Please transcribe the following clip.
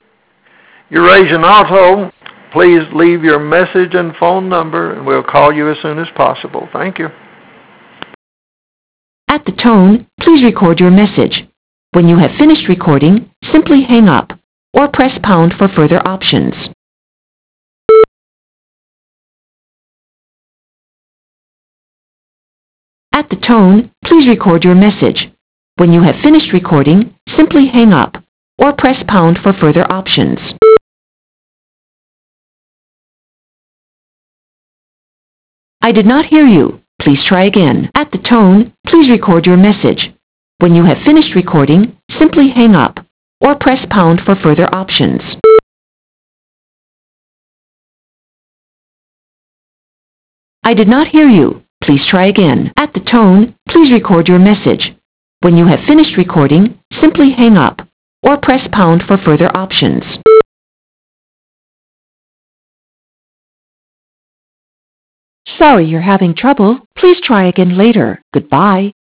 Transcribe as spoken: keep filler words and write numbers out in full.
Eurasian Auto, please leave your message and phone number, and we'll call you as soon as possible. Thank you. At the tone, please record your message. When you have finished recording, simply hang up or press pound for further options. At the tone, please record your message. When you have finished recording, simply hang up or press pound for further options. I did not hear you. Please try again. At the tone, please record your message. When you have finished recording, simply hang up or press pound for further options. I did not hear you. Please try again. At the tone, please record your message. When you have finished recording, simply hang up or press pound for further options. Sorry you're having trouble. Please try again later. Goodbye.